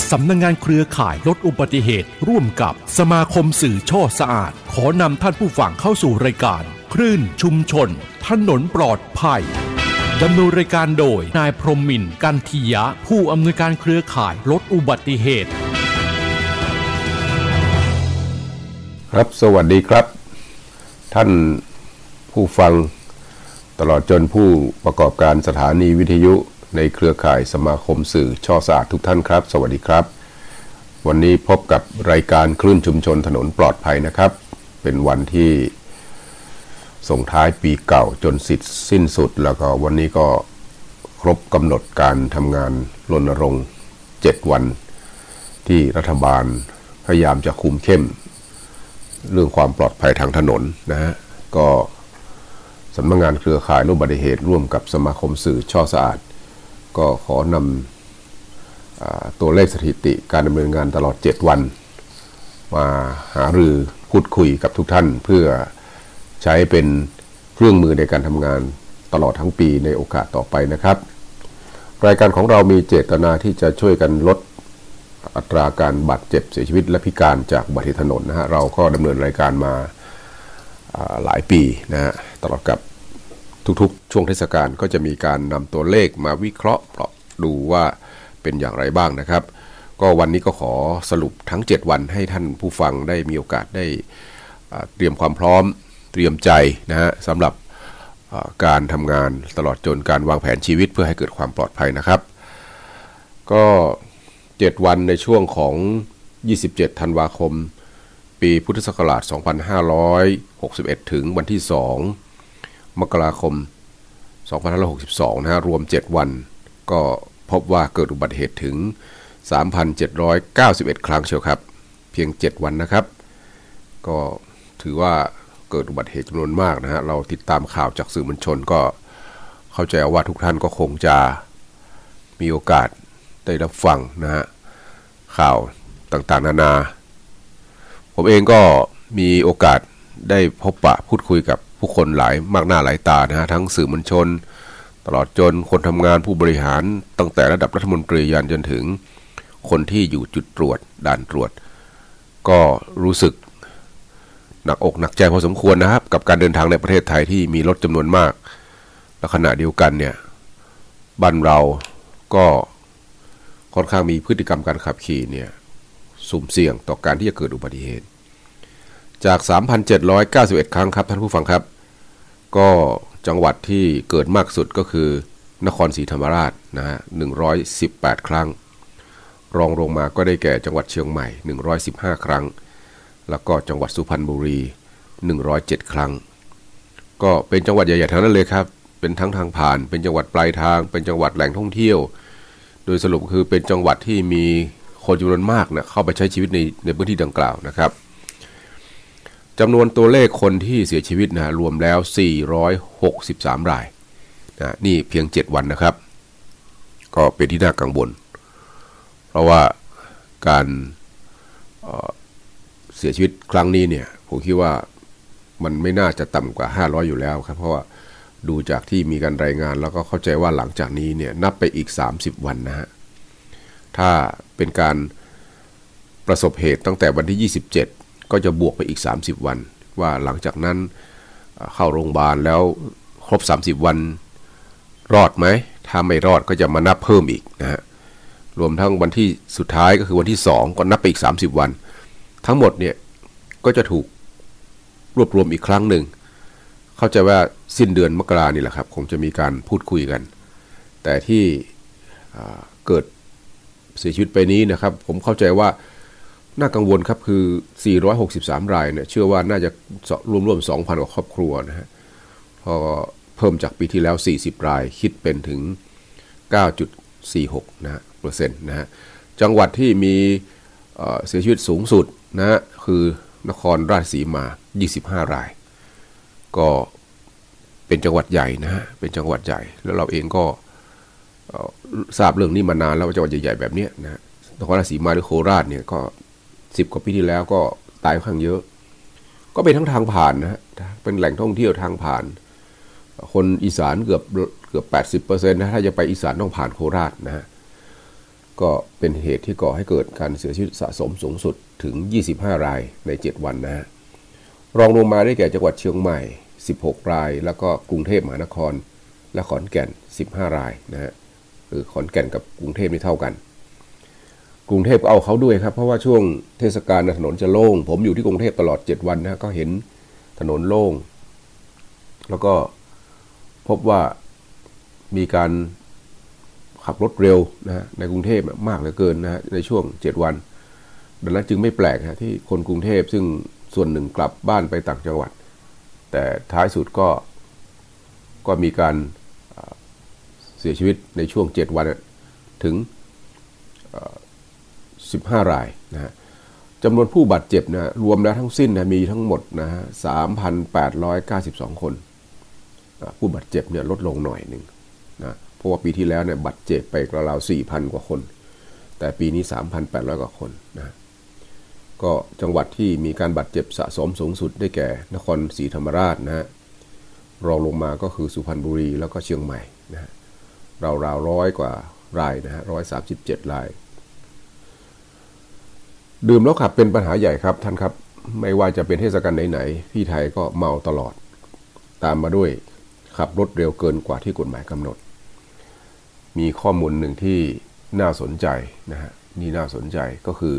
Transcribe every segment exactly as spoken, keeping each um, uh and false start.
สำนักงานเครือข่ายลดอุบัติเหตุร่วมกับสมาคมสื่อช่อสะอาดขอนำท่านผู้ฟังเข้าสู่รายการคลื่นชุมชนถนนปลอดภัยดำเนินรายการโดยนายพรหมมินทร์กันทียะผู้อำนวยการเครือข่ายลดอุบัติเหตุครับสวัสดีครับท่านผู้ฟังตลอดจนผู้ประกอบการสถานีวิทยุในเครือข่ายสมาคมสื่อช่อสะอาดทุกท่านครับสวัสดีครับวันนี้พบกับรายการคลื่นชุมชนถนนปลอดภัยนะครับเป็นวันที่ส่งท้ายปีเก่าจนสิ้นสุดแล้วก็วันนี้ก็ครบกำหนดการทำงานรณรงค์เจ็ดวันที่รัฐบาลพยายามจะคุมเข้มเรื่องความปลอดภัยทางถนนนะฮะก็สำนักงานเครือข่ายลดอุบัติเหตุร่วมกับสมาคมสื่อช่อสะอาดก็ขอนำตัวเลขสถิติการดำเนินงานตลอดเจ็ดวันมาหารือพูดคุยกับทุกท่านเพื่อใช้เป็นเครื่องมือในการทำงานตลอดทั้งปีในโอกาสต่อไปนะครับรายการของเรามีเจตนาที่จะช่วยกันลดอัตราการบาดเจ็บเสียชีวิตและพิการจากอุบัติเหตุถนนนะฮะเราก็ดำเนินรายการมาหลายปีนะฮะตลอดกับทุกๆช่วงเทศกาลก็จะมีการนำตัวเลขมาวิเคราะห์ดูว่าเป็นอย่างไรบ้างนะครับก็วันนี้ก็ขอสรุปทั้งเจ็ดวันให้ท่านผู้ฟังได้มีโอกาสได้เตรียมความพร้อมเตรียมใจนะฮะสำหรับการทำงานตลอดจนการวางแผนชีวิตเพื่อให้เกิดความปลอดภัยนะครับก็เจ็ดวันในช่วงของยี่สิบเจ็ดธันวาคมปีพุทธศักราชสองพันห้าร้อยหกสิบเอ็ดถึงวันที่สองมกราคมสองพันห้าร้อยหกสิบสองนะฮะรวมเจ็ดวันก็พบว่าเกิดอุบัติเหตุถึง สามพันเจ็ดร้อยเก้าสิบเอ็ด ครั้งเชียวครับเพียงเจ็ดวันนะครับก็ถือว่าเกิดอุบัติเหตุจำนวนมากนะฮะเราติดตามข่าวจากสื่อมวลชนก็เข้าใจว่าทุกท่านก็คงจะมีโอกาสได้รับฟังนะฮะข่าวต่างๆนานาผมเองก็มีโอกาสได้พบปะพูดคุยกับผู้คนหลายมากหน้าหลายตานะฮะทั้งสื่อมวลชนตลอดจนคนทำงานผู้บริหารตั้งแต่ระดับรัฐมนตรียันจนถึงคนที่อยู่จุดตรวจด่านตรวจก็รู้สึกหนักอกหนักใจพอสมควรนะครับกับการเดินทางในประเทศไทยที่มีรถจำนวนมากและขณะเดียวกันเนี่ยบ้านเราก็ค่อนข้างมีพฤติกรรมการขับขี่เนี่ยสุ่มเสี่ยงต่อการที่จะเกิดอุบัติเหตุจาก สามพันเจ็ดร้อยเก้าสิบเอ็ด ครั้งครับท่านผู้ฟังครับก็จังหวัดที่เกิดมากสุดก็คือนครศรีธรรมราชนะฮะหนึ่งร้อยสิบแปดครั้งรองลงมาก็ได้แก่จังหวัดเชียงใหม่หนึ่งร้อยสิบห้าครั้งแล้วก็จังหวัดสุพรรณบุรีหนึ่งร้อยเจ็ดครั้งก็เป็นจังหวัดใหญ่ๆทั้งนั้นเลยครับเป็นทั้งทางผ่านเป็นจังหวัดปลายทางเป็นจังหวัดแหล่งท่องเที่ยวโดยสรุปคือเป็นจังหวัดที่มีคนจำนวนมากเนี่ยเข้าไปใช้ชีวิตในในพื้นที่ดังกล่าวนะครับจำนวนตัวเลขคนที่เสียชีวิตนะรวมแล้วสี่ร้อยหกสิบสามรายนะนี่เพียงเจ็ดวันนะครับก็เป็นที่น่ากังวลเพราะว่าการเอ่อเสียชีวิตครั้งนี้เนี่ยผมคิดว่ามันไม่น่าจะต่ำกว่าห้าร้อยอยู่แล้วครับเพราะว่าดูจากที่มีการรายงานแล้วก็เข้าใจว่าหลังจากนี้เนี่ยนับไปอีกสามสิบวันนะฮะถ้าเป็นการประสบเหตุตั้งแต่วันที่ยี่สิบเจ็ดก็จะบวกไปอีกสามสิบวันว่าหลังจากนั้นเข้าโรงพยาบาลแล้วครบสามสิบวันรอดไหมถ้าไม่รอดก็จะมานับเพิ่มอีกนะฮะรวมทั้งวันที่สุดท้ายก็คือวันที่สองก็นับไปอีกสามสิบวันทั้งหมดเนี่ยก็จะถูกรวบรวมอีกครั้งหนึ่งเข้าใจว่าสิ้นเดือนมกรานี่แหละครับคงจะมีการพูดคุยกันแต่ที่เกิดเสียชีวิตไปนี้นะครับผมเข้าใจว่าน่ากังวลครับคือสี่ร้อยหกสิบสามรายเนี่ยเชื่อว่าน่าจะรวมๆ สองพัน กว่าครอบครัวนะฮะพอเพิ่มจากปีที่แล้วสี่สิบรายคิดเป็นถึง เก้าจุดสี่หก นะฮะเปอร์เซ็นต์นะฮะจังหวัดที่มีเอ่อเสียชีวิตสูงสุดนะฮะคือนครราชสีมายี่สิบห้ารายก็เป็นจังหวัดใหญ่นะฮะเป็นจังหวัดใหญ่แล้วเราเองก็ทราบเรื่องนี้มานานแล้วว่าจังหวัดใหญ่ๆแบบนี้นะฮะนครราชสีมาหรือโคราชเนี่ยก็สิบกว่าปีที่แล้วก็ตายค่อนข้างเยอะก็เป็นทั้งทางผ่านนะฮะเป็นแหล่งท่องเที่ยวทางผ่านคนอีสานเกือบเกือบ แปดสิบเปอร์เซ็นต์ นะถ้าจะไปอีสานต้องผ่านโคราชนะฮะก็เป็นเหตุที่ก่อให้เกิดการเสียชีวิตสะสมสูงสุดถึงยี่สิบห้ารายในเจ็ดวันนะฮะรองลงมาได้แก่จังหวัดเชียงใหม่สิบหกรายแล้วก็กรุงเทพมหานครและขอนแก่นสิบห้ารายนะฮะคือขอนแก่นกับกรุงเทพนี่เท่ากันกรุงเทพเอาเขาด้วยครับเพราะว่าช่วงเทศกาลถนนจะโล่งผมอยู่ที่กรุงเทพตลอดเจ็ดวันนะก็เห็นถนนโล่งแล้วก็พบว่ามีการขับรถเร็วนะฮะในกรุงเทพมากเหลือเกินนะฮะในช่วงเจ็ดวันดังนั้นจึงไม่แปลกนะที่คนกรุงเทพซึ่งส่วนหนึ่งกลับบ้านไปต่างจังหวัดแต่ท้ายสุดก็ก็มีการเสียชีวิตในช่วงเจ็ดวันถึงสิบห้ารายนะฮะจำนวนผู้บาดเจ็บนะรวมแล้วทั้งสิ้นนะมีทั้งหมดนะฮะ สามพันแปดร้อยเก้าสิบสอง คนผู้บาดเจ็บเนี่ยลดลงหน่อยนึงนะเพราะว่าปีที่แล้วเนี่ยบาดเจ็บไปราวๆ สี่พัน กว่าคนแต่ปีนี้ สามพันแปดร้อย กว่าคนนะก็จังหวัดที่มีการบาดเจ็บสะสมสูงสุดได้แก่นครศรีธรรมราชนะฮะรองลงมาก็คือสุพรรณบุรีแล้วก็เชียงใหม่นะฮะราวๆร้อยกว่ารายนะฮะหนึ่งร้อยสามสิบเจ็ดรายดื่มแล้วขับเป็นปัญหาใหญ่ครับท่านครับไม่ว่าจะเป็นเทศกาลไหนๆที่ไทยก็เมาตลอดตามมาด้วยขับรถเร็วเกินกว่าที่กฎหมายกำหนดมีข้อมูลหนึ่งที่น่าสนใจนะฮะนี่น่าสนใจก็คือ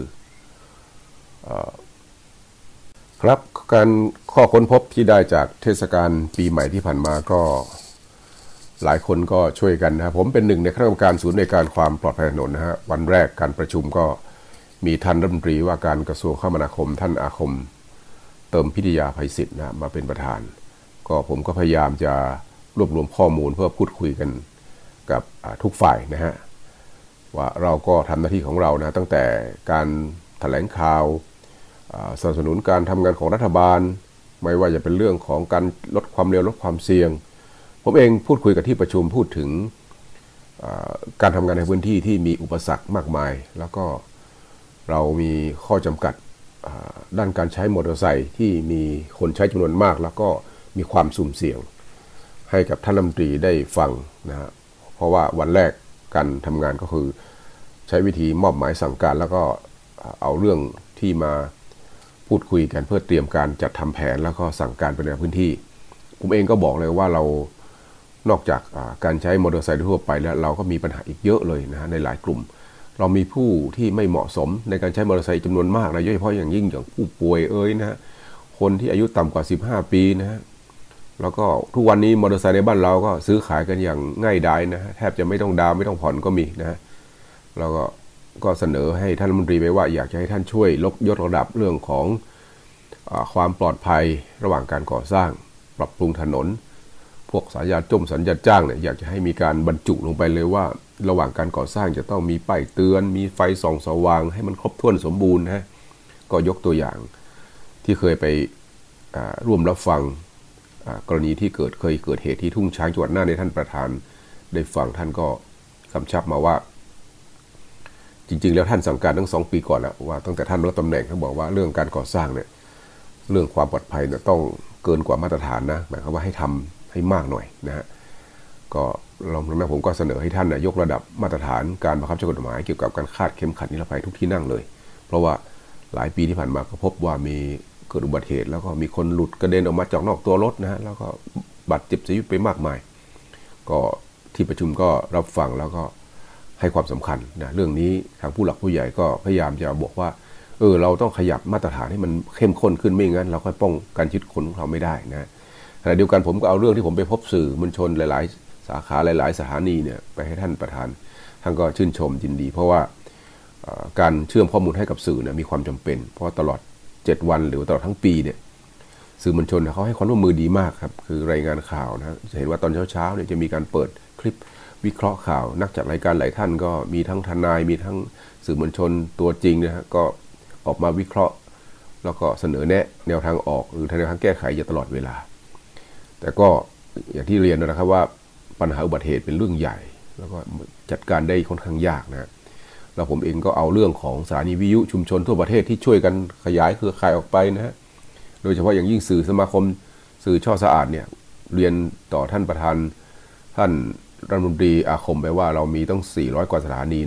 ครับการข้อค้นพบที่ได้จากเทศกาลปีใหม่ที่ผ่านมาก็หลายคนก็ช่วยกันนะผมเป็นหนึ่งในคณะกรรมการศูนย์ในการความปลอดภัยถนนนะฮะวันแรกการประชุมก็มีท่านรัฐมนตรีว่าการกระทรวงคมนาคมท่านอาคมเติมพิทยาภัยศิษย์นะมาเป็นประธานก็ผมก็พยายามจะรวบรวมข้อมูลเพื่อพูดคุยกันกับทุกฝ่ายนะฮะว่าเราก็ทำหน้าที่ของเรานะตั้งแต่การแถลงข่าวสนับสนุนการทำงานของรัฐบาลไม่ว่าจะเป็นเรื่องของการลดความเร็วลดความเสี่ยงผมเองพูดคุยกับที่ประชุมพูดถึงการทำงานในพื้นที่ที่มีอุปสรรคมากมายแล้วก็เรามีข้อจำกัดด้านการใช้มอเตอร์ไซค์ที่มีคนใช้จำนวนมากแล้วก็มีความสุ่มเสี่ยงให้กับท่านรัฐมนตรีได้ฟังนะฮะเพราะว่าวันแรกการทำงานก็คือใช้วิธีมอบหมายสั่งการแล้วก็เอาเรื่องที่มาพูดคุยกันเพื่อเตรียมการจัดทำแผนแล้วก็สั่งการไปในพื้นที่ผมเองก็บอกเลยว่าเรานอกจากการใช้มอเตอร์ไซค์ทั่วไปแล้วเราก็มีปัญหาอีกเยอะเลยนะฮะในหลายกลุ่มเรามีผู้ที่ไม่เหมาะสมในการใช้มอเตอร์ไซค์จำนวนมากนะโดยเฉพาะอย่างยิ่งอย่างผู้ป่วยเอ่ยนะฮะคนที่อายุต่ำกว่าสิบห้าปีนะฮะแล้วก็ทุกวันนี้มอเตอร์ไซค์ในบ้านเราก็ซื้อขายกันอย่างง่ายดายนะฮะแทบจะไม่ต้องดาวไม่ต้องผ่อนก็มีนะฮะเราก็ก็เสนอให้ท่านรัฐมนตรีไปว่าอยากจะให้ท่านช่วยลดยกระดับเรื่องของอ่าความปลอดภัยระหว่างการก่อสร้างปรับปรุงถนนพวกสัญญาจมสัญญาจ้างเนี่ยอยากจะให้มีการบรรจุลงไปเลยว่าระหว่างการก่อสร้างจะต้องมีป้ายเตือนมีไฟส่องสว่างให้มันครบถ้วนสมบูรณ์นะก็ยกตัวอย่างที่เคยไปร่วมรับฟังกรณีที่เกิดเคยเกิดเหตุที่ทุ่งช้างจังหวัดน่านในท่านประธานได้ฟังท่านก็กำชับมาว่าจริงๆแล้วท่านสั่งการตั้งสองปีก่อนแล้วว่าตั้งแต่ท่านรับตำแหน่งท่านบอกว่าเรื่องการก่อสร้างเนี่ยเรื่องความปลอดภัยเนี่ยต้องเกินกว่ามาตรฐานนะหมายความว่าให้ทำให้มากหน่อยนะฮะก็เราดังนั้นผมก็เสนอให้ท่านยกระดับมาตรฐานการบังคับใช้กฎหมายเกี่ยวกับการคาดเข็มขัดนิรภัยทุกที่นั่งเลยเพราะว่าหลายปีที่ผ่านมาก็พบว่ามีเกิดอุบัติเหตุแล้วก็มีคนหลุดกระเด็นออกมาจากนอกตัวรถนะฮะแล้วก็บาดเจ็บเสียชีวิตไปมากมายก็ที่ประชุมก็รับฟังแล้วก็ให้ความสำคัญนะเรื่องนี้ทางผู้หลักผู้ใหญ่ก็พยายามจะบอกว่าเออเราต้องขยับมาตรฐานให้มันเข้มข้นขึ้นไม่งั้นเราค่อยป้องกันชีวิตคนของเราไม่ได้นะขณะเดียวกันผมก็เอาเรื่องที่ผมไปพบสื่อมวลชนหลายๆสาขาหลายๆสถานีเนี่ยไปให้ท่านประธานท่านก็ชื่นชมยินดีเพราะว่าการเชื่อมข้อมูลให้กับสื่อเนี่ยมีความจำเป็นเพราะตลอดเจ็ดวันหรือตลอดทั้งปีเนี่ยสื่อมวลชนเขาให้ความร่วมมือดีมากครับคือรายงานข่าวนะจะเห็นว่าตอนเช้าๆเนี่ยจะมีการเปิดคลิปวิเคราะห์ข่าวนักจัดรายการหลายท่านก็มีทั้งทนายมีทั้งสื่อมวลชนตัวจริงนะฮะก็ออกมาวิเคราะห์แล้วก็เสนอแนะแนวทางออกหรือแนวทางแก้ไขอยู่ตลอดเวลาแต่ก็อย่างที่เรียนนะครับว่าปัญหาอุบัติเหตุเป็นเรื่องใหญ่แล้วก็จัดการได้ค่อนข้างยากนะแล้วผมเองก็เอาเรื่องของสถานีวิทยุชุมชนทั่วประเทศที่ช่วยกันขยายเครือข่ายออกไปนะฮะโดยเฉพาะอย่างยิ่งสื่อสมาคมสื่อช่อสะอาดเนี่ยเรียนต่อท่านประธานท่านรัฐมนตรีอาคมไปว่าเรามีต้องสี่ร้อยกว่าสถานีนะ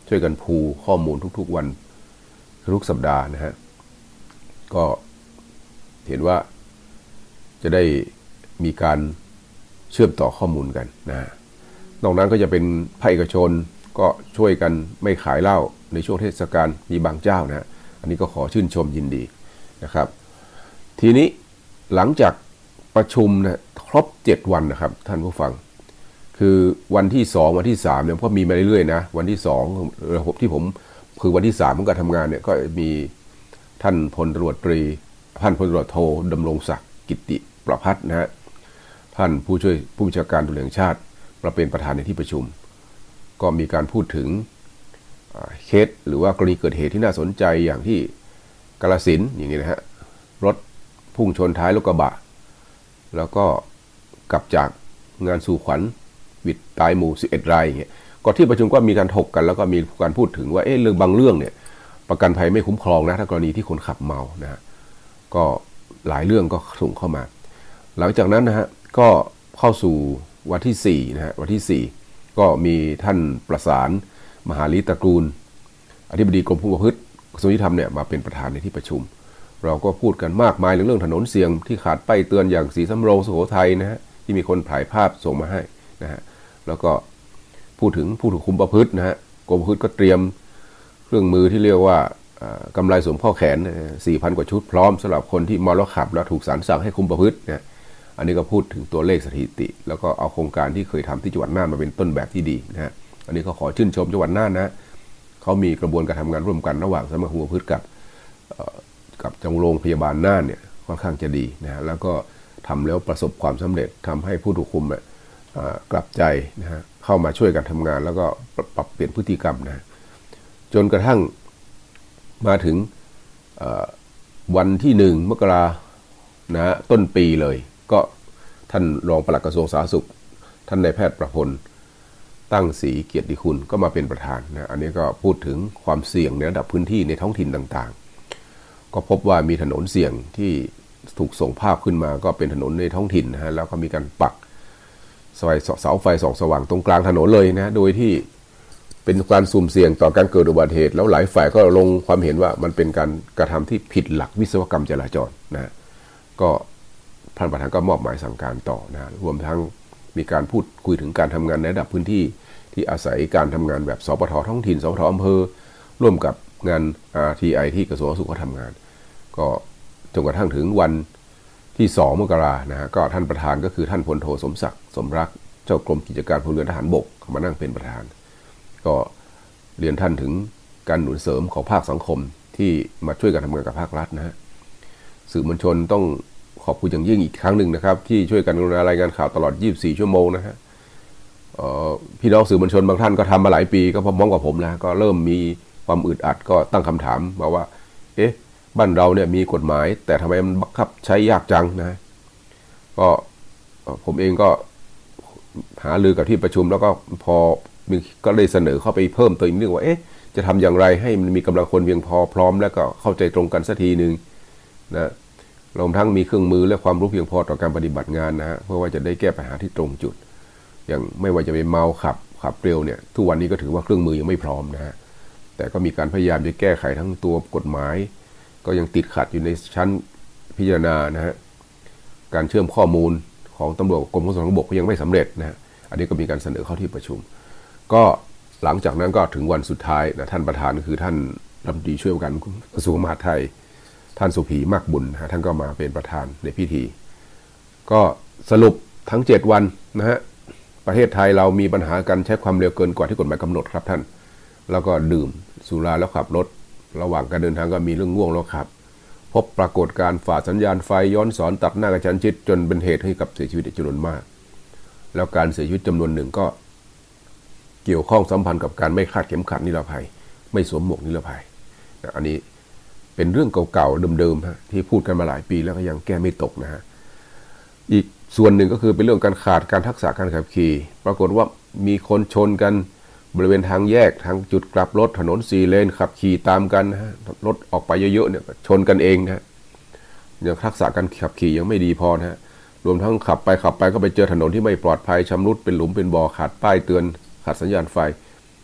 ช่วยกันพูข้อมูลทุกๆวันทุกสัปดาห์นะฮะก็เห็นว่าจะได้มีการเชื่อมต่อข้อมูลกันนะนอกนั้นก็จะเป็นภาคเอกชนก็ช่วยกันไม่ขายเหล้าในช่วงเทศกาลมีบางเจ้านะอันนี้ก็ขอชื่นชมยินดีนะครับทีนี้หลังจากประชุมนะครบเจ็ดวันนะครับท่านผู้ฟังคือวันที่สองวันที่สามเนี่ยก็มีมาเรื่อยๆนะวันที่สองระบบที่ผมคือวันที่สามของการทำงานเนี่ยก็มีท่านพลตำรวจตรีท่านพลตำรวจโทดำรงศักดิ์กิติประภัสนะฮะท่านผู้ช่วยผู้บัญชาการตำรวจแห่งชาติมาเป็นประธานในที่ประชุมก็มีการพูดถึงเคสหรือว่ากรณีเกิดเหตุที่น่าสนใจอย่างที่กาฬสินธุ์อย่างนี้นะฮะรถพุ่งชนท้ายรถกระบะแล้วก็กลับจากงานสู่ขวัญวิดตายหมู่สิบเอ็ดรายอย่างเงี้ยก็ที่ประชุมก็มีการถกกันแล้วก็มีการพูดถึงว่าเอ๊ะเรื่องบางเรื่องเนี่ยประกันภัยไม่คุ้มครองนะถ้ากรณีที่คนขับเมานะฮะก็หลายเรื่องก็ส่งเข้ามาหลังจากนั้นนะฮะก็เข้าสู่วันที่สี่นะฮะวันที่สี่ก็มีท่านประสานมหาลิตระกูลอธิบดีกรมคุมประพฤติกระทรวงยุติธรรมเนี่ยมาเป็นประธานในที่ประชุมเราก็พูดกันมากมายเรื่องถนนเสี่ยงที่ขาดป้ายเตือนอย่างศรีสำโรงสุโขทัยนะฮะที่มีคนถ่ายภาพส่งมาให้นะฮะแล้วก็พูดถึงผู้ถูกคุมประพฤตินะฮะกรมประพฤติก็เตรียมเครื่องมือที่เรียกว่ากำไลสวมข้อแขน สี่พัน กว่าชุดพร้อมสำหรับคนที่เมาแล้วขับแล้วถูกศาลสั่งให้คุมประพฤตินะอันนี้ก็พูดถึงตัวเลขสถิติแล้วก็เอาโครงการที่เคยทำที่จังหวัดน่านมาเป็นต้นแบบที่ดีนะฮะอันนี้ก็ขอชื่นชมจังหวัดน่านนะเขามีกระบวนการทำงานร่วมกันระหว่างสำนักคุมประพฤติกับกับจังโรงพยาบาลน่านเนี่ยค่อนข้างจะดีนะฮะแล้วก็ทำแล้วประสบความสำเร็จทำให้ผู้ถูกคุมเนี่ยกลับใจนะฮะเข้ามาช่วยกันทำงานแล้วก็ปรับเปลี่ยนพฤติกรรมนะจนกระทั่งมาถึงวันที่หนึ่งมกรานะฮะต้นปีเลยก็ท่านรองปลัดกระทรวงสาธารณสุขท่านนายแพทย์ประพลตั้งศรีเกียรติคุณก็มาเป็นประธานนะอันนี้ก็พูดถึงความเสี่ยงในระดับพื้นที่ในท้องถิ่นต่างๆก็พบว่ามีถนนเสี่ยงที่ถูกส่งภาพขึ้นมาก็เป็นถนนในท้องถิ่นนะฮะแล้วก็มีการปักเสาไฟส่องสว่างตรงกลางถนนเลยนะโดยที่เป็นการสุ่มเสี่ยงต่อการเกิดอุบัติเหตุแล้วหลายฝ่ายก็ลงความเห็นว่ามันเป็นการกระทำที่ผิดหลักวิศวกรรมจราจรนะก็ท่านประธานก็มอบหมายสั่งการต่อนะรวมทั้งมีการพูดคุยถึงการทำงานในระดับพื้นที่ที่อาศัยการทำงานแบบสปทท้องถิ่นสปทอำเภอร่วมกับงาน อาร์ ที ไอ ที่กระทรวงสาธารณสุขเขาทำงานก็จนกระทั่งถึงวันที่สองมกรานะฮะก็ท่านประธานก็คือท่านพลโทสมศักดิ์สมรักเจ้ากรมกิจการพลเรือนทหารบกมานั่งเป็นประธานก็เรียนท่านถึงการหนุนเสริมของภาคสังคมที่มาช่วยกันทำงานกับภาครัฐนะฮะสื่อมวลชนต้องขอบคุณอย่างยิ่งอีกครั้งหนึ่งนะครับที่ช่วยกันรายงานข่าวตลอดยี่สิบสี่ชั่วโมงนะฮะพี่น้องสื่อมวลชนบางท่านก็ทำมาหลายปีก็พร้อมๆกับผมนะก็เริ่มมีความอึดอัดก็ตั้งคำถามมาว่าเอ๊ะบ้านเราเนี่ยมีกฎหมายแต่ทำไมมันบังคับใช้ยากจังนะก็ผมเองก็หารือกับที่ประชุมแล้วก็พอก็ได้เสนอเข้าไปเพิ่มเติมอีกเรื่องว่าเอ๊ะจะทำอย่างไรให้มันมีกำลังคนเพียงพอพร้อมแล้วก็เข้าใจตรงกันสักทีนึงนะรวมทั้งมีเครื่องมือและความรู้เพียงพอต่อการปฏิบัติงานนะฮะเพื่อว่าจะได้แก้ปัญหาที่ตรงจุดอย่างไม่ว่าจะเป็นเมาขับขับเร็วเนี่ยทุกวันนี้ก็ถือว่าเครื่องมือยังไม่พร้อมนะฮะแต่ก็มีการพยายามจะแก้ไขทั้งตัวกฎหมายก็ยังติดขัดอยู่ในชั้นพิจารณานะฮะการเชื่อมข้อมูลของตำรวจกรมขนส่งทางบกก็ยังไม่สำเร็จนะฮะอันนี้ก็มีการเสนอเข้าที่ประชุมก็หลังจากนั้นก็ถึงวันสุดท้ายนะท่านประธานคือท่านรัฐมนตรีช่วยว่าการกระทรวงมหาดไทยท่านสุภีมากบุญนะฮะท่านก็มาเป็นประธานในพิธีก็สรุปทั้งเจ็ดวันนะฮะประเทศไทยเรามีปัญหาการใช้ความเร็วเกินกว่าที่กฎหมายกำหนดครับท่านแล้วก็ดื่มสุราแล้วขับรถระหว่างการเดินทางก็มีเรื่องง่วงแล้วขับพบปรากฏการฝ่าสัญญาณไฟย้อนสอนตัดหน้ากระชั้นชิดจนเป็นเหตุให้กับเสียชีวิตจำนวนมากแล้วการเสียชีวิตจำนวนหนึ่งก็เกี่ยวข้องสัมพันธ์กับการไม่คาดเข็มขัดนิรภัยไม่สวมหมวกนิรภัยนะอันนี้เป็นเรื่องเก่าๆเดิมๆฮะที่พูดกันมาหลายปีแล้วก็ยังแก้ไม่ตกนะฮะอีกส่วนหนึ่งก็คือเป็นเรื่องการขาดการทักษะการขับขี่ปรากฏว่ามีคนชนกันบริเวณทางแยกทางจุดกลับรถถนนสี่เลนขับขี่ตามกันนะฮะรถออกไปเยอะๆเนี่ยชนกันเองนะฮะยังทักษะการขับขี่ยังไม่ดีพอนะฮะรวมทั้งขับไปขับไปก็ไปเจอถนนที่ไม่ปลอดภัยชำรุดเป็นหลุมเป็นบ่อขาดป้ายเตือนขาดสัญญาณไฟ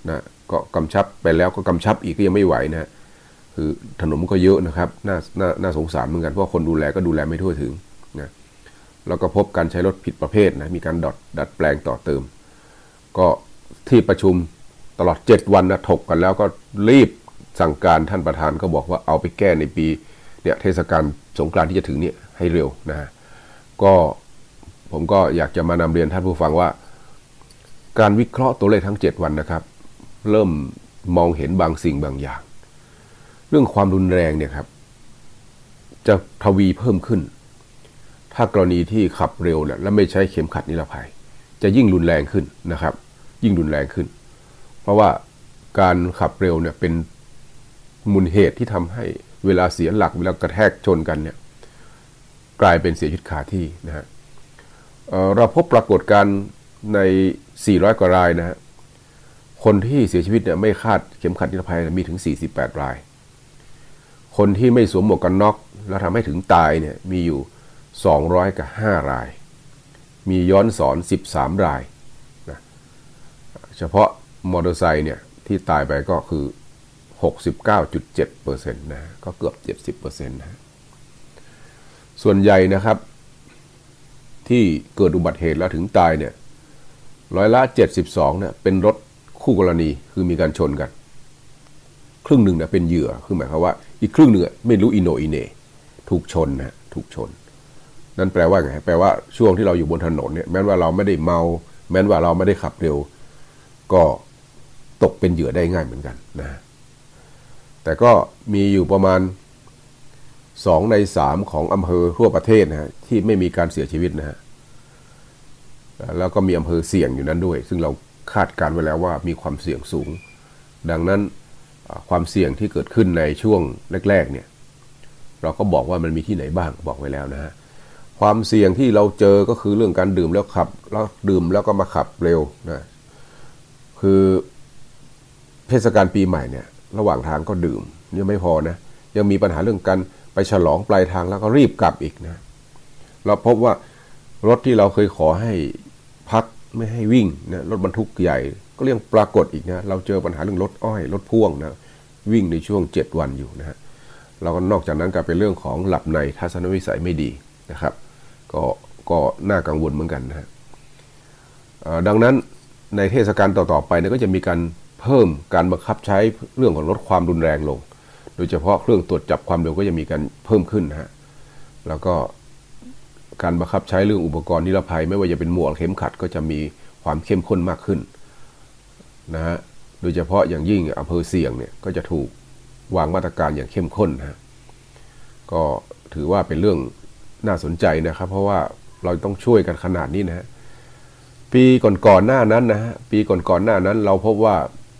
นะก็กำชับไปแล้วก็กำชับอีกก็ยังไม่ไหวนะคือถนนมันก็เยอะนะครับน่าน่าน่าสงสารเหมือนกันเพราะคนดูแลก็ดูแลไม่ทั่วถึงนะแล้วก็พบการใช้รถผิดประเภทนะมีการดัดดัดแปลงต่อเติมก็ที่ประชุมตลอดเจ็ดวันนะถกกันแล้วก็รีบสั่งการท่านประธานก็บอกว่าเอาไปแก้ในปีเนี่ยเทศกาลสงกรานต์ที่จะถึงเนี่ยให้เร็วนะฮะก็ผมก็อยากจะมานำเรียนท่านผู้ฟังว่าการวิเคราะห์ตัวเลขทั้งเจ็ดวันนะครับเริ่มมองเห็นบางสิ่งบางอย่างเรื่องความรุนแรงเนี่ยครับจะทวีเพิ่มขึ้นถ้ากรณีที่ขับเร็วเนี่ยและไม่ใช้เข็มขัดนิรภัยจะยิ่งรุนแรงขึ้นนะครับยิ่งรุนแรงขึ้นเพราะว่าการขับเร็วเนี่ยเป็นมูลเหตุที่ทำให้เวลาเสียหลักเวลากระแทกชนกันเนี่ยกลายเป็นเสียชีวิตคาที่นะฮะ เอ่อ เราพบปรากฏการณ์ในสี่ร้อยกว่ารายนะฮะคนที่เสียชีวิตเนี่ยไม่คาดเข็มขัดนิรภัยมีถึงสี่สิบแปดรายคนที่ไม่สวมหมวกกันน็อกแล้วทำให้ถึงตายเนี่ยมีอยู่สองร้อยกับห้ารายมีย้อนสอนสิบสามรายนะเฉพาะมอเตอร์ไซค์เนี่ยที่ตายไปก็คือ หกสิบเก้าจุดเจ็ดเปอร์เซ็นต์ นะก็เกือบ เจ็ดสิบเปอร์เซ็นต์ นะส่วนใหญ่นะครับที่เกิดอุบัติเหตุแล้วถึงตายเนี่ยร้อยละเจ็ดสิบสองเนี่ยเป็นรถคู่กรณีคือมีการชนกันครึ่งหนึ่งเนี่ยเป็นเหยื่อคือหมายความว่าอีกครึ่งหนึ่งไม่รู้อิโหนอิเหน่ถูกชนนะถูกชนนั่นแปลว่าไงแปลว่าช่วงที่เราอยู่บนถนนเนี่ยแม้ว่าเราไม่ได้เมาแม้ว่าเราไม่ได้ขับเร็วก็ตกเป็นเหยื่อได้ง่ายเหมือนกันนะแต่ก็มีอยู่ประมาณสองในสามของอำเภอทั่วประเทศนะฮะที่ไม่มีการเสียชีวิตนะฮะแล้วก็มีอำเภอเสี่ยงอยู่นั้นด้วยซึ่งเราคาดการไว้แล้วว่ามีความเสี่ยงสูงดังนั้นความเสี่ยงที่เกิดขึ้นในช่วงแรกๆเนี่ยเราก็บอกว่ามันมีที่ไหนบ้างบอกไว้แล้วนะฮะความเสี่ยงที่เราเจอก็คือเรื่องการดื่มแล้วขับแล้วดื่มแล้วก็มาขับเร็วนะคือเทศกาลปีใหม่เนี่ยระหว่างทางก็ดื่มยังไม่พอนะยังมีปัญหาเรื่องการไปฉลองปลายทางแล้วก็รีบกลับอีกนะเราพบว่ารถที่เราเคยขอให้พักไม่ให้วิ่งนะรถบรรทุกใหญ่ก็เรื่องปรากฏอีกนะเราเจอปัญหาเรื่องรถอ้อยรถพ่วงนะวิ่งในช่วงเจ็ดวันอยู่นะฮะเราก็นอกจากนั้นก็เป็นเรื่องของหลับในทัศนวิสัยไม่ดีนะครับก็ก็น่ากังวลเหมือนกันนะฮะดังนั้นในเทศกาลต่อๆไปเนี่ยก็จะมีการเพิ่มการบังคับใช้เรื่องของลดความรุนแรงลงโดยเฉพาะเครื่องตรวจจับความเร็วก็จะมีการเพิ่มขึ้นนะฮะแล้วก็การบังคับใช้เรื่องอุปกรณ์นิรภัยไม่ว่าจะเป็นหมวกเข็มขัดก็จะมีความเข้มข้นมากขึ้นนะฮะโดยเฉพาะอย่างยิ่งอำเภอเสี่ยงเนี่ยก็จะถูกวางมาตรการอย่างเข้มข้นนะฮะก็ถือว่าเป็นเรื่องน่าสนใจนะครับเพราะว่าเราต้องช่วยกันขนาดนี้นะฮะปีก่อนๆหน้านั้นนะฮะปีก่อนๆหน้านั้นเราพบว่า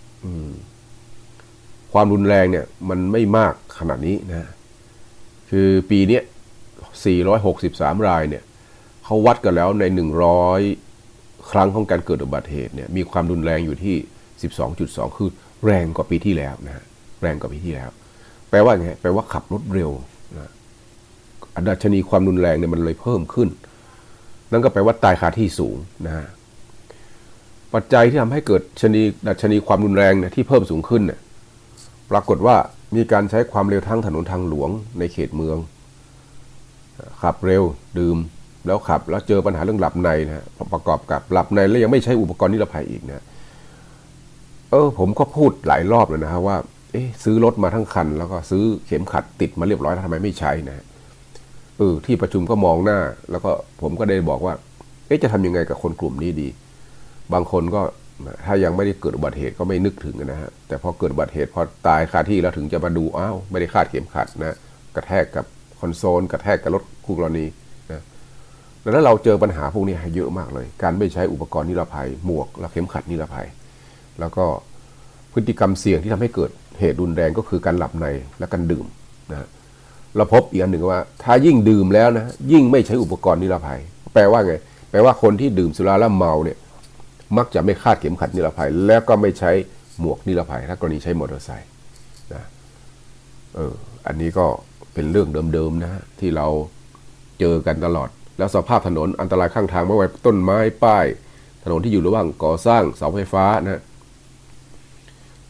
ความรุนแรงเนี่ยมันไม่มากขนาดนี้นะคือปีนี้สี่ร้อยหกสิบสามรายเนี่ยเขาวัดกันแล้วในหนึ่งร้อยครั้งของการเกิดอุบัติเหตุเนี่ยมีความรุนแรงอยู่ที่ สิบสองจุดสอง คือแรงกว่าปีที่แล้วนะแรงกว่าปีที่แล้วแปลว่าไงแปลว่าขับรถเร็วนะดัชนีความรุนแรงเนี่ยมันเลยเพิ่มขึ้นนั่นก็แปลว่าตายคาที่สูงนะปัจจัยที่ทำให้เกิดชนีดัชนีความรุนแรงเนี่ยที่เพิ่มสูงขึ้นเนี่ยปรากฏว่ามีการใช้ความเร็วทั้งถนนทางหลวงในเขตเมืองขับเร็วดื่มแล้วขับแล้วเจอปัญหาเรื่องหลับในนะประกอบกับหลับในแล้วยังไม่ใช้อุปกรณ์นิรภัยอีกนะเออผมก็พูดหลายรอบเลยนะฮะว่าเอ๊ะซื้อรถมาทั้งคันแล้วก็ซื้อเข็มขัดติดมาเรียบร้อยแล้วทำไมไม่ใช้นะเออที่ประชุมก็มองหน้าแล้วก็ผมก็ได้บอกว่าเอ๊ะจะทำยังไงกับคนกลุ่มนี้ดีบางคนก็ถ้ายังไม่ได้เกิดอุบัติเหตุก็ไม่นึกถึงนะฮะแต่พอเกิดอุบัติเหตุพอตายคาที่แล้วถึงจะมาดูอ้าวไม่ได้คาดเข็มขัดนะกระแทกกับคอนโซลกระแทกกับรถคู่กรณีนะดังนั้นเราเจอปัญหาพวกนี้เยอะมากเลยการไม่ใช้อุปกรณ์นิรภัยหมวกและเข็มขัดนิรภัยแล้วก็พฤติกรรมเสี่ยงที่ทำให้เกิดเหตุรุนแรงก็คือการหลับในและการดื่มนะเราพบอีกอันหนึ่งว่าถ้ายิ่งดื่มแล้วนะยิ่งไม่ใช้อุปกรณ์นิรภัยแปลว่าไงแปลว่าคนที่ดื่มสุราแล้วเมาเนี่ยมักจะไม่คาดเข็มขัดนิรภัยแล้วก็ไม่ใช้หมวกนิรภัยถ้ากรณีใช้มอเตอร์ไซค์นะเอออันนี้ก็เป็นเรื่องเดิมๆนะที่เราเจอกันตลอดแล้วสภาพถนนอันตรายข้างทางไม่ว่าต้นไม้ป้ายถนนที่อยู่ระหว่างก่อสร้างเสาไฟฟ้านะ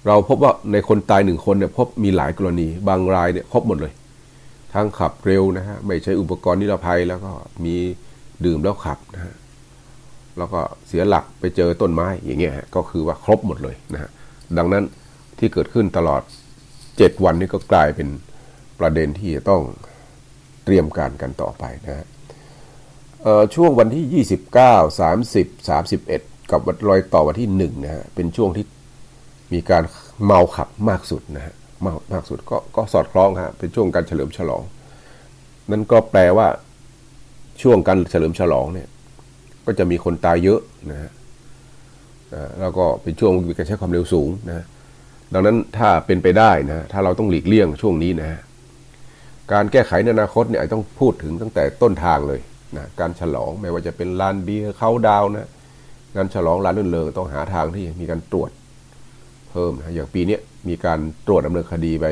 เราพบว่าในคนตายหนึ่งคนเนี่ยพบมีหลายกรณีบางรายเนี่ยพบหมดเลยทั้งขับเร็วนะฮะไม่ใช้อุปกรณ์นิรภัยแล้วก็มีดื่มแล้วขับนะฮะแล้วก็เสียหลักไปเจอต้นไม้อย่างเงี้ยฮะก็คือว่าครบหมดเลยนะฮะดังนั้นที่เกิดขึ้นตลอดเจ็ดวันนี้ก็กลายเป็นประเด็นที่จะต้องเตรียมการกันต่อไปนะฮะช่วงวันที่ยี่สิบเก้า สามสิบ สามสิบเอ็ดกับวันรอยต่อวันที่หนึ่งนะฮะเป็นช่วงที่มีการเมาขับมากสุดนะฮะมากมากสุดก็ก็สอดคล้องฮะเป็นช่วงการเฉลิมฉลองนั่นก็แปลว่าช่วงการเฉลิมฉลองเนี่ยก็จะมีคนตายเยอะนะฮะแล้วก็เป็นช่วงมีการใช้ความเร็วสูงนะดังนั้นถ้าเป็นไปได้นะถ้าเราต้องหลีกเลี่ยงช่วงนี้นะฮะการแก้ไขในอนาคตเนี่ยต้องพูดถึงตั้งแต่ต้นทางเลยนะการฉลองไม่ว่าจะเป็นลานเบียร์เค้าดาวนะงานฉลองลานรื่นเริงต้องหาทางที่มีการตรวจเพิ่มนะอย่างปีนี้มีการตรวจดำเนินคดีไป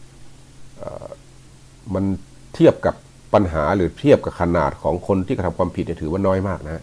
มันเทียบกับปัญหาหรือเทียบกับขนาดของคนที่กระทำความผิดเนี่ยถือว่าน้อยมากนะ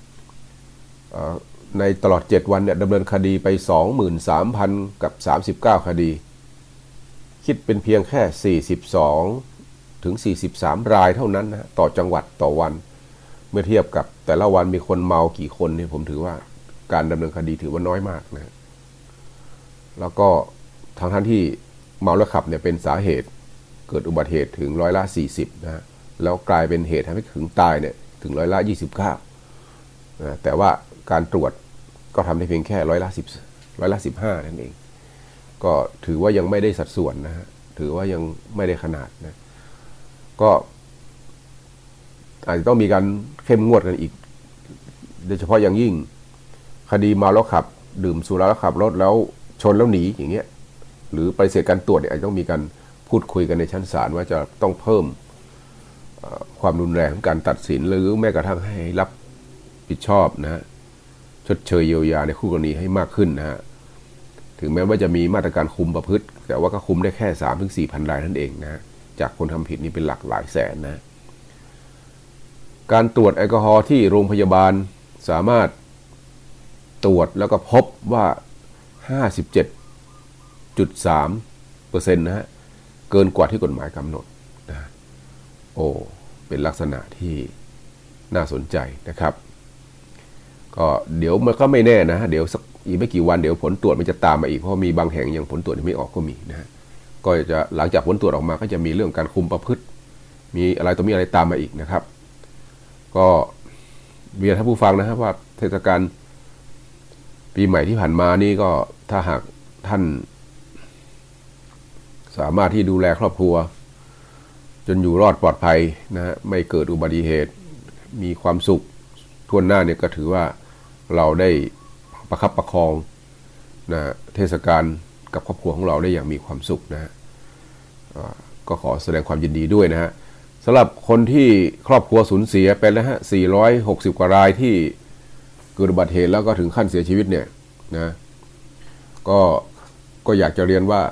ในตลอดเจ็ดวันเนี่ยดำเนินคดีไป สองหมื่นสามพัน กับสามสิบเก้าคดีคิดเป็นเพียงแค่สี่สิบสองถึงสี่สิบสามรายเท่านั้นนะต่อจังหวัดต่อวันเมื่อเทียบกับแต่ละวันมีคนเมากี่คนเนี่ยผมถือว่าการดำเนินคดีถือว่าน้อยมากนะแล้วก็ทางท่านที่เมาแล้วขับเนี่ยเป็นสาเหตุเกิดอุบัติเหตุถึงร้อยละสี่สิบนะแล้วกลายเป็นเหตุทำให้ถึงตายเนี่ยถึงร้อยละยี่สิบเก้านะแต่ว่าการตรวจก็ทำได้เพียงแค่ร้อยละสิบร้อยละสิบห้านั่นเองก็ถือว่ายังไม่ได้สัดส่วนนะฮะถือว่ายังไม่ได้ขนาดนะก็อาจจะต้องมีการเข้มงวดกันอีกโดยเฉพาะอย่างยิ่งคดีเมาแล้วขับดื่มสุราแล้วขับรถแล้วชนแล้วหนีอย่างเงี้ยหรือปฏิเสธการตรวจเนี่ยอาจจะต้องมีการพูดคุยกันในชั้นศาลว่าจะต้องเพิ่มความรุนแรงของการตัดสินหรือแม้กระทั่งให้รับผิดชอบนะฮะชดเชยเยียวยาในคู่กรณีให้มากขึ้นนะฮะถึงแม้ว่าจะมีมาตรการคุมประพฤติแต่ว่าก็คุมได้แค่ สามถึงสี่พัน รายนั่นเองนะจากคนทำผิดนี่เป็นหลักหลายแสนนะการตรวจแอลกอฮอล์ที่โรงพยาบาลสามารถตรวจแล้วก็พบว่า ห้าสิบเจ็ดจุดสาม เปอร์เซ็นต์ นะฮะเกินกว่าที่กฎหมายกำหนดนะโอ้เป็นลักษณะที่น่าสนใจนะครับก็เดี๋ยวมันก็ไม่แน่นะเดี๋ยวสักอีกไม่กี่วันเดี๋ยวผลตรวจมันจะตามมาอีกเพราะมีบางแห่งยังผลตรวจยังไม่ออกก็มีนะฮะก็จะหลังจากผลตรวจออกมาก็จะมีเรื่องการคุมประพฤติมีอะไรต่อมีอะไรตามมาอีกนะครับก็เรียนท่านผู้ฟังนะครับว่าเทศกาลปีใหม่ที่ผ่านมานี่ก็ถ้าหากท่านสามารถที่ดูแลครอบครัวจนอยู่รอดปลอดภัยนะฮะไม่เกิดอุบัติเหตุมีความสุขทั่วหน้าเนี่ยก็ถือว่าเราได้ประคับประคองนะเทศกาลกับครอบครัวของเราได้อย่างมีความสุขนะฮะก็ขอแสดงความยินดีด้วยนะฮะสำหรับคนที่ครอบครัวสูญเสียไปแล้วฮะสี่ร้อยหกสิบกว่ารายที่เกิดอุบัติเหตุแล้วก็ถึงขั้นเสียชีวิตเนี่ยนะก็ก็อยากจะเรียนว่า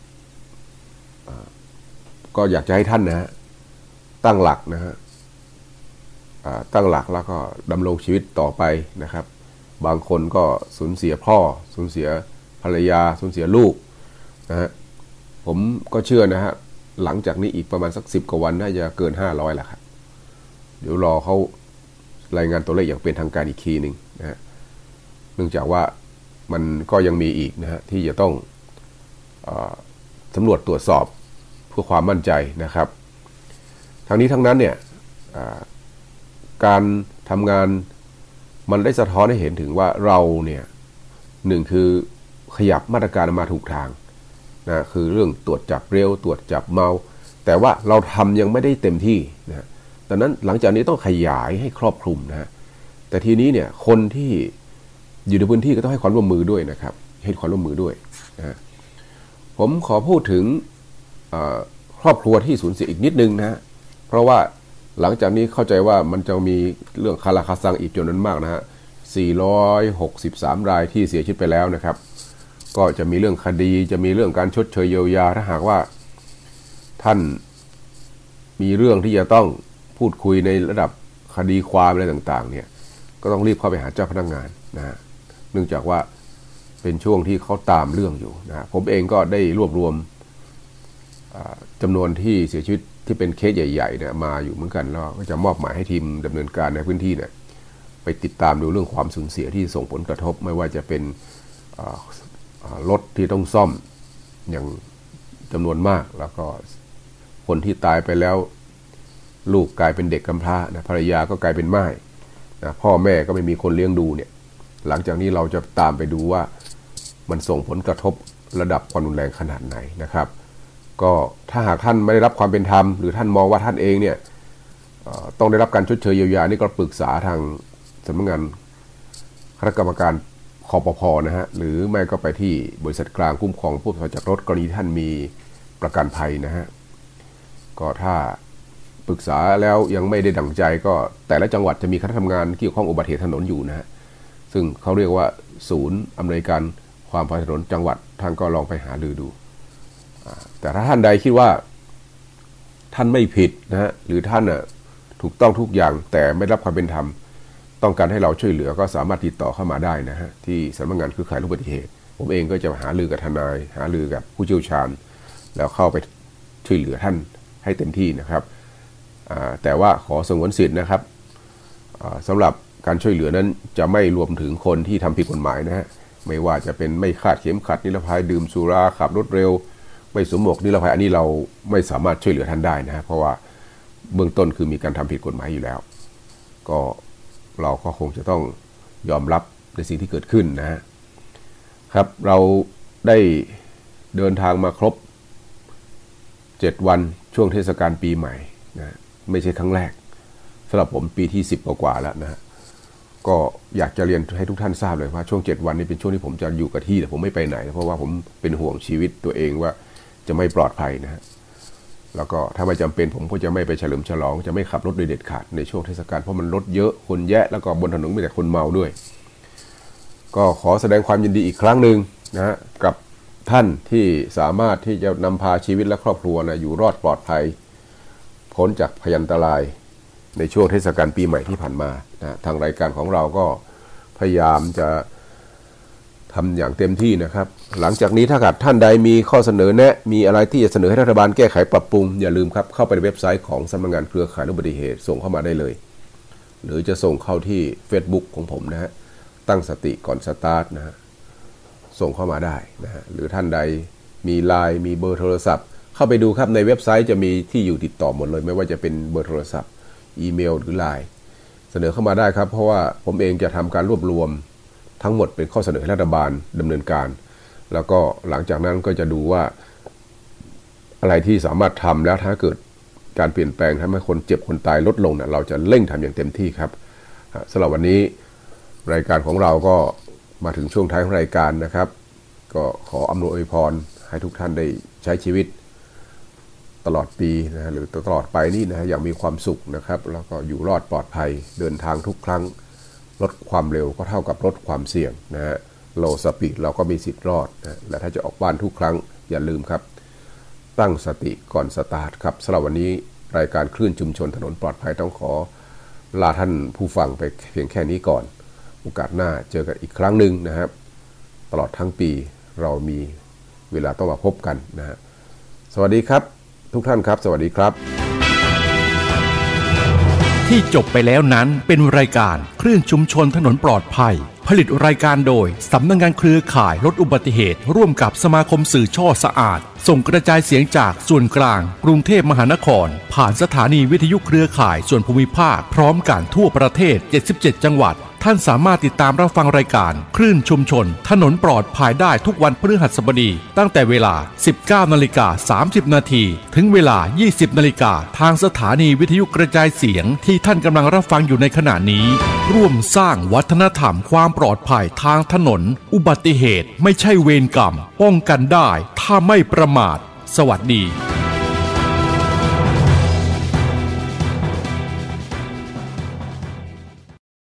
ก็อยากจะให้ท่านนะฮะตั้งหลักนะฮะตั้งหลักแล้วก็ดำรงชีวิตต่อไปนะครับบางคนก็สูญเสียพ่อสูญเสียภรรยาสูญเสียลูกนะฮะผมก็เชื่อนะฮะหลังจากนี้อีกประมาณสักสิบกว่าวันน่าจะเกินห้าร้อยแหละครับเดี๋ยวรอเขารายงานตัวเลขอย่างเป็นทางการอีกทีนึงนะฮะเนื่องจากว่ามันก็ยังมีอีกนะฮะที่จะต้องเอ่อสำรวจตรวจสอบเพื่อความมั่นใจนะครับทั้งนี้ทั้งนั้นเนี่ยการทำงานมันได้สะท้อนให้เห็นถึงว่าเราเนี่ยหนึ่งคือขยับมาตรการมาถูกทางนะคือเรื่องตรวจจับเร็วตรวจจับเมาแต่ว่าเราทำยังไม่ได้เต็มที่นะดังนั้นหลังจากนี้ต้องขยายให้ครอบคลุมนะแต่ทีนี้เนี่ยคนที่อยู่ในพื้นที่ก็ต้องให้ความร่วมมือด้วยนะครับให้ความร่วมมือด้วยนะผมขอพูดถึงครอบครัวที่สูญเสียอีกนิดนึงนะเพราะว่าหลังจากนี้เข้าใจว่ามันจะมีเรื่องคาราคาซังอีกจำนวนมากนะฮะสี่ร้อยหกสิบสามรายที่เสียชีวิตไปแล้วนะครับก็จะมีเรื่องคดีจะมีเรื่องการชดเชยเยียวยาถ้าหากว่าท่านมีเรื่องที่จะต้องพูดคุยในระดับคดีความอะไรต่างๆเนี่ยก็ต้องรีบเข้าไปหาเจ้าพนักงานนะเนื่องจากว่าเป็นช่วงที่เขาตามเรื่องอยู่นะผมเองก็ได้รวบรวมจำนวนที่เสียชีวิตที่เป็นเคสใหญ่ๆเนี่ยมาอยู่เหมือนกันแล้วก็จะมอบหมายให้ทีมดำเนินการในพื้นที่เนี่ยไปติดตามดูเรื่องความสูญเสียที่ส่งผลกระทบไม่ว่าจะเป็นรถที่ต้องซ่อมอย่างจำนวนมากแล้วก็คนที่ตายไปแล้วลูกกลายเป็นเด็กกำพร้านะภรรยาก็กลายเป็นม่ายนะพ่อแม่ก็ไม่มีคนเลี้ยงดูเนี่ยหลังจากนี้เราจะตามไปดูว่ามันส่งผลกระทบระดับความรุนแรงขนาดไหนนะครับก็ถ้าหากท่านไม่ได้รับความเป็นธรรมหรือท่านมองว่าท่านเองเนี่ยต้องได้รับการชดเชยเยียวยานี่ก็ปรึกษาทางสำนักงานคณะกรรมการคปภ.นะฮะหรือไม่ก็ไปที่บริษัทกลางคุ้มครองผู้ประสบจากรถกรณีท่านมีประกันภัยนะฮะก็ถ้าปรึกษาแล้วยังไม่ได้ดั่งใจก็แต่ละจังหวัดจะมีคณะทำงานเกี่ยวข้องอุบัติเหตุถนนอยู่นะฮะซึ่งเขาเรียกว่าศูนย์อำนวยการความปลอดภัยถนนจังหวัดท่านก็ลองไปหาลือดูแต่ถ้าท่านใดคิดว่าท่านไม่ผิดนะฮะหรือท่านน่ะถูกต้องทุกอย่างแต่ไม่รับความเป็นธรรมต้องการให้เราช่วยเหลือก็สามารถติดต่อเข้ามาได้นะฮะที่สำนักงานเครือข่ายอุบัติเหตุผมเองก็จะหาลือกับทนายหาลือกับผู้เชี่ยวชาญแล้วเข้าไปช่วยเหลือท่านให้เต็มที่นะครับแต่ว่าขอสงวนสิทธิ์นะครับสำหรับการช่วยเหลือนั้นจะไม่รวมถึงคนที่ทำผิดกฎหมายนะฮะไม่ว่าจะเป็นไม่คาดเข็มขัดนิรภัยดื่มสุราขับรถเร็วไม่สวมหมวกนิรภัยอันนี้เราไม่สามารถช่วยเหลือท่านได้นะฮะเพราะว่าเบื้องต้นคือมีการทำผิดกฎหมายอยู่แล้วก็เราก็คงจะต้องยอมรับในสิ่งที่เกิดขึ้นนะฮะครับเราได้เดินทางมาครบเจ็ดวันช่วงเทศกาลปีใหม่นะไม่ใช่ครั้งแรกสำหรับผมปีที่สิบกว่าแล้วนะฮะก็อยากจะเรียนให้ทุกท่านทราบเลยว่าช่วงเจ็ดวันนี้เป็นช่วงที่ผมจะอยู่กับที่แต่ผมไม่ไปไหนเพราะว่าผมเป็นห่วงชีวิตตัวเองว่าจะไม่ปลอดภัยนะฮะแล้วก็ถ้าไม่จำเป็นผมก็จะไม่ไปเฉลิมฉลองจะไม่ขับรถโดยเด็ดขาดในช่วงเทศกาลเพราะมันรถเยอะคนแยะแล้วก็บนถนนมีแต่คนเมาด้วยก็ขอแสดงความยินดีอีกครั้งหนึ่งนะฮะกับท่านที่สามารถที่จะนำพาชีวิตและครอบครัวนะอยู่รอดปลอดภัยพ้นจากพยันตรายในช่วงเทศกาลปีใหม่ที่ผ่านมานะทางรายการของเราก็พยายามจะทำอย่างเต็มที่นะครับหลังจากนี้ถ้าเกิดท่านใดมีข้อเสนอแนะมีอะไรที่จะเสนอให้รัฐบาลแก้ไขปรับปรุงอย่าลืมครับเข้าไปในเว็บไซต์ของสำนักงานเครือข่ายอุบัติเหตุส่งเข้ามาได้เลยหรือจะส่งเข้าที่ Facebook ของผมนะฮะตั้งสติก่อนสตาร์ทนะฮะส่งเข้ามาได้นะฮะหรือท่านใดมี ไลน์ มีเบอร์โทรศัพท์เข้าไปดูครับในเว็บไซต์จะมีที่อยู่ติดต่อหมดเลยไม่ว่าจะเป็นเบอร์โทรศัพท์อีเมลหรือ ไลน์ เสนอเข้ามาได้ครับเพราะว่าผมเองจะทำการรวบรวมทั้งหมดเป็นข้อเสนอให้รัฐบาลดำเนินการแล้วก็หลังจากนั้นก็จะดูว่าอะไรที่สามารถทำแล้วถ้าเกิดการเปลี่ยนแปลงทำให้คนเจ็บคนตายลดลงเนี่ยเราจะเร่งทำอย่างเต็มที่ครับสำหรับวันนี้รายการของเราก็มาถึงช่วงท้ายของรายการนะครับก็ขออำนวยอวยพรให้ทุกท่านได้ใช้ชีวิตตลอดปีนะหรือตลอดไปนี่นะอย่างมีความสุขนะครับแล้วก็อยู่รอดปลอดภัยเดินทางทุกครั้งลดความเร็วก็เท่ากับลดความเสี่ยงนะฮะโลสปีดเราก็มีสิทธิ์รอดนะและถ้าจะออกบ้านทุกครั้งอย่าลืมครับตั้งสติก่อนสตาร์ทครับสำหรับวันนี้รายการคลื่นชุมชนถนนปลอดภัยต้องขอลาท่านผู้ฟังไปเพียงแค่นี้ก่อนโอกาสหน้าเจอกันอีกครั้งหนึ่งนะครับตลอดทั้งปีเรามีเวลาต้องมาพบกันนะฮะสวัสดีครับทุกท่านครับสวัสดีครับที่จบไปแล้วนั้นเป็นรายการคลื่นชุมชนถนนปลอดภัยผลิตรายการโดยสำนักงานเครือข่ายลดอุบัติเหตุร่วมกับสมาคมสื่อช่อสะอาดส่งกระจายเสียงจากส่วนกลางกรุงเทพมหานครผ่านสถานีวิทยุเครือข่ายส่วนภูมิภาคพร้อมกันทั่วประเทศเจ็ดสิบเจ็ดจังหวัดท่านสามารถติดตามรับฟังรายการคลื่นชุมชนถนนปลอดภัยได้ทุกวันพฤหัสบดีตั้งแต่เวลา สิบเก้านาฬิกาสามสิบนาทีถึงเวลา ยี่สิบนาฬิกาทางสถานีวิทยุกระจายเสียงที่ท่านกำลังรับฟังอยู่ในขณะนี้ร่วมสร้างวัฒนธรรมความปลอดภัยทางถนนอุบัติเหตุไม่ใช่เวรกรรมป้องกันได้ถ้าไม่ประมาทสวัสดี